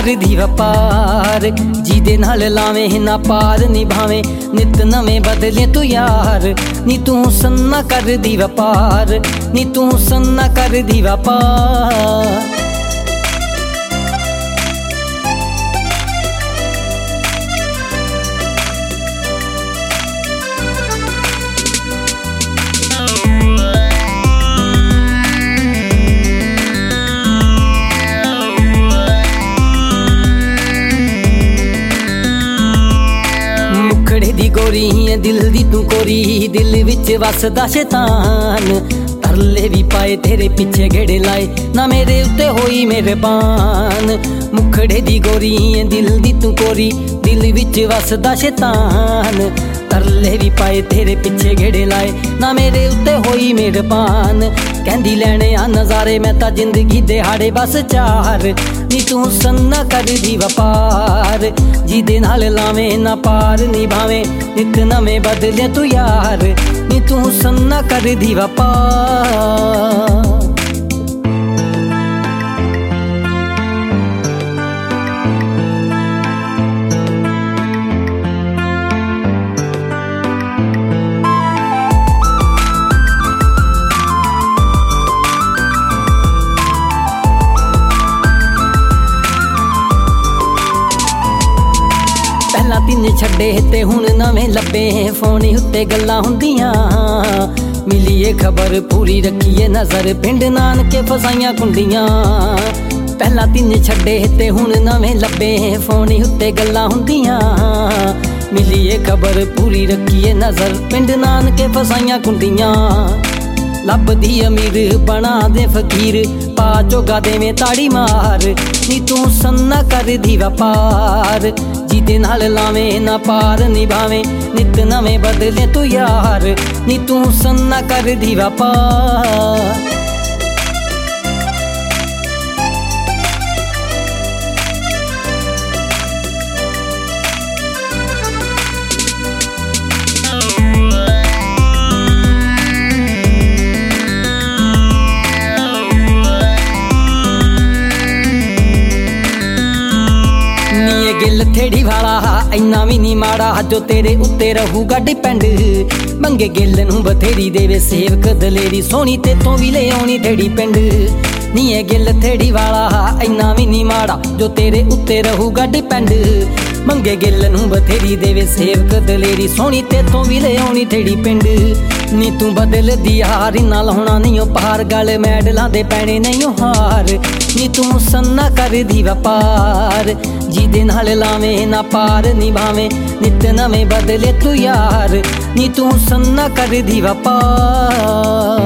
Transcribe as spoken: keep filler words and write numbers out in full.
करदी वपार, जिदे नाल लावें ना पार निभावें नित नवें बदले तू यार। नी तू सन्ना करदी वपार, नी तू सन्ना करदी वपार। मुखड़े दी गोरी है दिल दी तू कोरी, दिल विच वसदा शैतान। तरले भी पाए तेरे पीछे गेड़े लाए, ना मेरे उत्ते होई मेहरबान। मुखड़े दी गोरी है दिल दी तू कोरी, दिल विच वसदा शैतान। तरले भी पाए तेरे पीछे गेड़े लाए, ना मेरे उत्ते होई मेहरबान। कहंदी लैणे आ नज़ारे मैं तां जिंदगी दिहाड़े बस चार। नी तू सन्ना करदी वपार, जिदे नाल लावें ना पार निभावें नित नवें बदले तू यार। नी तू सन्ना करदी वपार। पहला तीन छड्डे ते हुण नवें लब्बे, फोन उत्ते गल्लां हुंदियां। मिलीए खबर पूरी रखिए नज़र, पिंड नानके फसाइयां कुंडियां। पहला तीन छड्डे ते हुण नवें लब्बे, फोन उत्ते गल्लां हुंदियां। मिलीए खबर पूरी रखिए नज़र, पिंड नानके फसाइयां कुंडियां। लभदी अमीर बना दे फकीर, पा चोगा देवें ताड़ी मार। नी तू सन्ना करदी वपार, जिदे नाल लावें ना पार निभावें नित नवें बदले तू यार। नी तू सन्ना करदी वपार। गिल थेड़ी वाला इन्ना भी नहीं माड़ा, जो तेरे उत्ते रहूगा डिपेंड। मंगे गिल नूं बथेरी देवे सेवक दलेरी, सोनी ते तों भी ले आउणी थेड़ी पिंड। नी है गिल थेड़ी वाला इन्ना भी नहीं माड़ा, जो तेरे उत्ते रहूगा डिपेंड। मंगे गिल नूं बथेरी देवे सेवक दलेरी, सोनी ते तों भी ले आउणी थेड़ी पिंड। नी तू बदल दी हार, इन्ना लाउणा नहीं ओ पार, गल मैडलां दे पैणे नहीं ओ हार। नी तू सन्ना करदी वपार, जिदे नाल लावें ना पार निभावें नित नवें बदले तू यार। नी तू सन्ना करदी वपार।